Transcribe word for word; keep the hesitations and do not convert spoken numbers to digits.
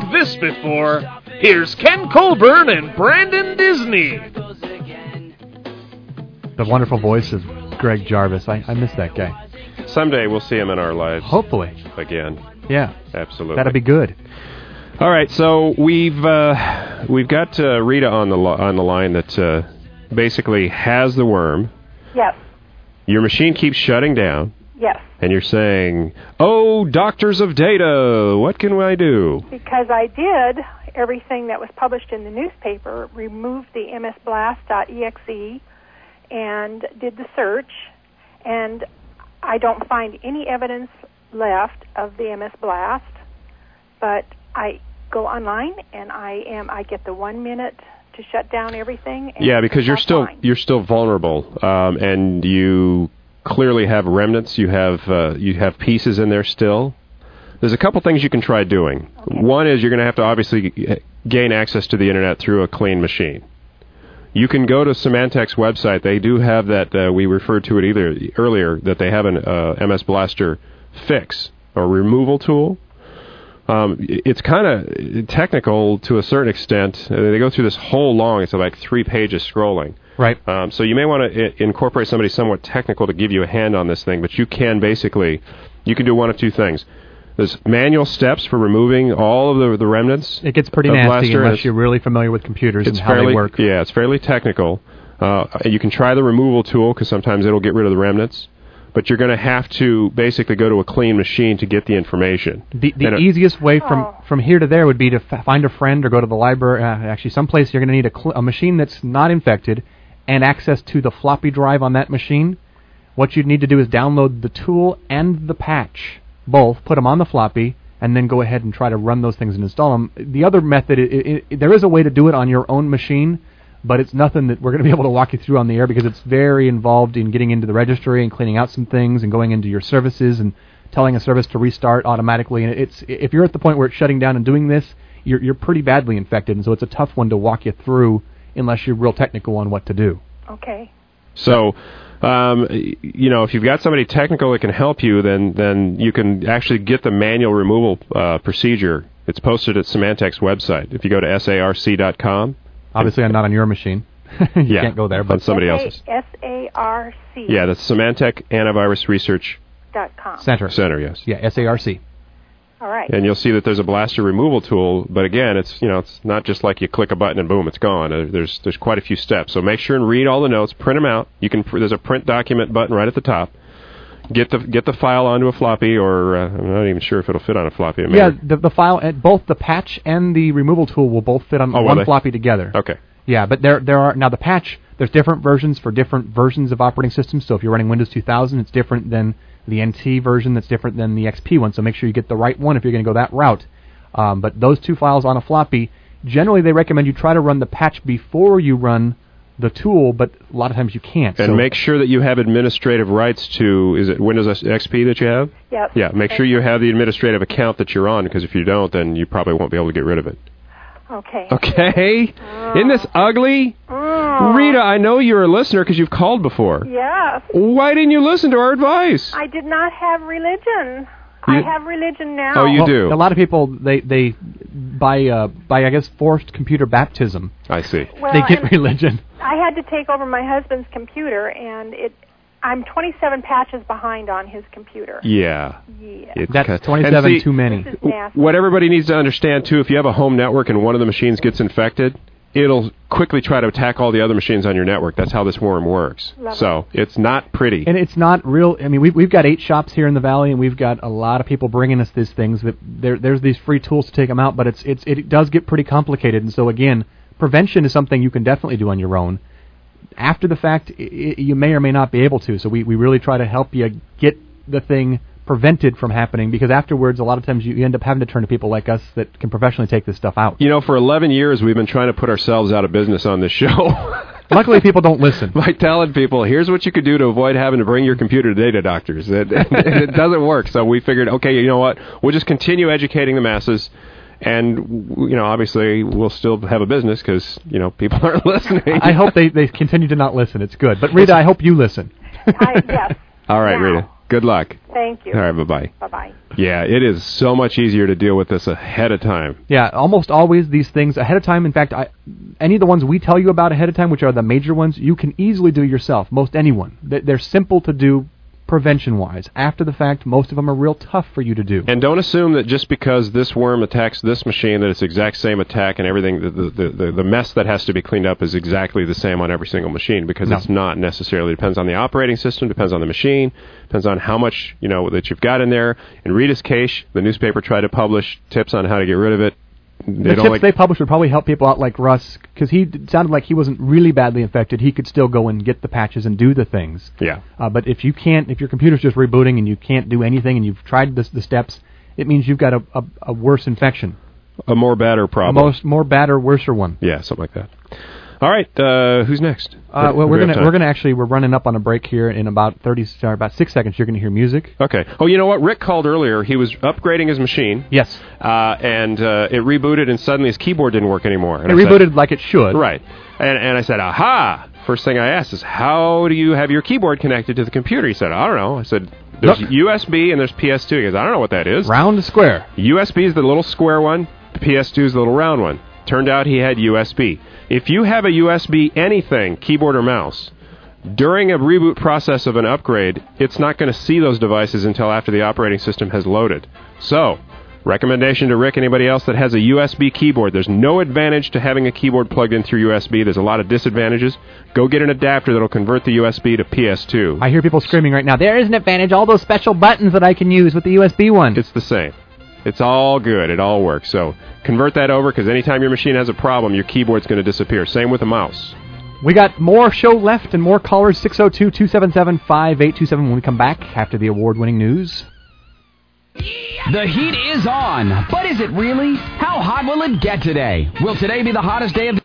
heard this before. Here's Ken Colburn and Brandon Disney. The wonderful voice of Greg Jarvis. I, I miss that guy. Someday we'll see him in our lives. Hopefully. Again. Yeah. Absolutely. That'd be good. All right, so we've uh, we've got uh, Rita on the lo- on the line that uh, basically has the worm. Yes. Your machine keeps shutting down. Yes. And you're saying, "Oh, doctors of data, what can I do?" Because I did everything that was published in the newspaper, removed the M S blast dot E X E, and did the search, and I don't find any evidence left of the M S Blast, but I go online and I am I get the one minute to shut down everything. And yeah, because you're still fine. you're still vulnerable, um, and you clearly have remnants. You have uh, you have pieces in there still. There's a couple things you can try doing. Okay. One is you're going to have to obviously gain access to the internet through a clean machine. You can go to Symantec's website. They do have that. Uh, we referred to it either earlier that they have an uh, M S Blaster fix or removal tool. Um, it's kind of technical to a certain extent. Uh, they go through this whole long, it's like three pages scrolling. Right. Um, so you may want to I- incorporate somebody somewhat technical to give you a hand on this thing, but you can basically, you can do one of two things. There's manual steps for removing all of the, the remnants. It gets pretty of nasty Blaster. unless It's, you're really familiar with computers it's and how fairly, they work. Yeah, it's fairly technical. Uh, you can try the removal tool because sometimes it'll get rid of the remnants. But you're going to have to basically go to a clean machine to get the information. The, the it, easiest way from, Oh. from here to there would be to f- find a friend or go to the library. Uh, actually, someplace you're going to need a, cl- a machine that's not infected and access to the floppy drive on that machine. What you'd need to do is download the tool and the patch, both, put them on the floppy, and then go ahead and try to run those things and install them. The other method, it, it, it, there is a way to do it on your own machine, but it's nothing that we're going to be able to walk you through on the air because it's very involved in getting into the registry and cleaning out some things and going into your services and telling a service to restart automatically. And it's if you're at the point where it's shutting down and doing this, you're you're pretty badly infected, and so it's a tough one to walk you through unless you're real technical on what to do. Okay. So, um, you know, if you've got somebody technical that can help you, then then you can actually get the manual removal uh, procedure. It's posted at Symantec's website. If you go to S A R C dot com. Obviously, I'm not on your machine. you yeah, can't go there, on but somebody else's. S A R C. Yeah, that's Symantec Antivirus Research Dot com. Center. Center, yes. Yeah, S A R C. All right. And you'll see that there's a blaster removal tool, but again, it's you know it's not just like you click a button and boom, it's gone. Uh, There's there's quite a few steps. So make sure and read all the notes, print them out. You can there's a print document button right at the top. Get the get the file onto a floppy, or uh, I'm not even sure if it'll fit on a floppy. It may Yeah, or- the, the file, uh, both the patch and the removal tool will both fit on Oh, will one they? floppy together. Okay. Yeah, but there there are now the patch. There's different versions for different versions of operating systems. So if you're running Windows two thousand, it's different than the N T version. That's different than the X P one. So make sure you get the right one if you're going to go that route. Um, but those two files on a floppy, generally they recommend you try to run the patch before you run the tool, but a lot of times you can't. And so make sure that you have administrative rights to, is it Windows X P that you have? Yep. Yeah, make sure you have the administrative account that you're on, because if you don't, then you probably won't be able to get rid of it. Okay. Okay? Isn't this ugly? Mm. Rita, I know you're a listener because you've called before. Yes. Why didn't you listen to our advice? I did not have religion. I You- have religion now. Oh, you well, do? A lot of people they they by uh, by I guess forced computer baptism I see. Well, they get and religion. I had to take over my husband's computer, and it. I'm twenty-seven patches behind on his computer. Yeah. Yeah. It's That's ki- twenty-seven and see, too many. This is nasty. What everybody needs to understand, too, if you have a home network and one of the machines gets infected, it'll quickly try to attack all the other machines on your network. That's how this worm works. Love it. So it's not pretty. And it's not real. I mean, we've we've got eight shops here in the valley, and we've got a lot of people bringing us these things. That there there's these free tools to take them out, but it's it's it does get pretty complicated. And so again, prevention is something you can definitely do on your own. After the fact, I I you may or may not be able to. So we we really try to help you get the thing prevented from happening, because afterwards, a lot of times you, you end up having to turn to people like us that can professionally take this stuff out. You know, for eleven years, we've been trying to put ourselves out of business on this show. Luckily, people don't listen. By telling people, here's what you could do to avoid having to bring your computer to data doctors. It, it doesn't work. So we figured, okay, you know what? We'll just continue educating the masses. And, you know, obviously, we'll still have a business because, you know, people aren't listening. I hope they, they continue to not listen. It's good. But Rita, I hope you listen. I, yes. All right, Now. Rita. Good luck. Thank you. All right, bye-bye. Bye-bye. Yeah, it is so much easier to deal with this ahead of time. Yeah, almost always these things ahead of time. In fact, I, any of the ones we tell you about ahead of time, which are the major ones, you can easily do yourself. Most anyone. They're simple to do prevention-wise. After the fact, most of them are real tough for you to do. And don't assume that just because this worm attacks this machine that it's the exact same attack and everything, the the, the, the mess that has to be cleaned up is exactly the same on every single machine, because No. it's not necessarily. It depends on the operating system, depends on the machine, depends on how much, you know, that you've got in there. In Rita's case, the newspaper tried to publish tips on how to get rid of it. They the don't tips like, they published would probably help people out like Russ, because he d- sounded like he wasn't really badly infected. He could still go and get the patches and do the things. yeah. Uh, but if you can't, if your computer's just rebooting and you can't do anything and you've tried this, the steps, it means you've got a, a, a worse infection. A more badder A problem. most, more bad or worser one. Yeah, something like that. All right, uh, who's next? Uh, Do well, we we're have gonna time? we're gonna actually we're running up on a break here in about thirty, sorry, about six seconds. You're gonna hear music. Okay. Oh, you know what? Rick called earlier. He was upgrading his machine. Yes, Uh, and uh, it rebooted, and suddenly his keyboard didn't work anymore. And it I said- rebooted like it should. Right. And, and I said, aha! First thing I asked is, how do you have your keyboard connected to the computer? He said, I don't know. I said, there's Look. U S B and there's P S two. He goes, I don't know what that is. Round to square. U S B is the little square one. The P S two is the little round one. Turned out he had U S B. If you have a U S B anything, keyboard or mouse, during a reboot process of an upgrade, it's not going to see those devices until after the operating system has loaded. So, recommendation to Rick, anybody else that has a U S B keyboard, there's no advantage to having a keyboard plugged in through U S B. There's a lot of disadvantages. Go get an adapter that'll convert the U S B to P S two. I hear people screaming right now, there is an advantage, all those special buttons that I can use with the U S B one. It's the same. It's all good. It all works. So convert that over, because anytime your machine has a problem, your keyboard's going to disappear. Same with a mouse. We got more show left and more callers, six oh two, two seven seven, five eight two seven when we come back after the award-winning news. The heat is on, but is it really? How hot will it get today? Will today be the hottest day of the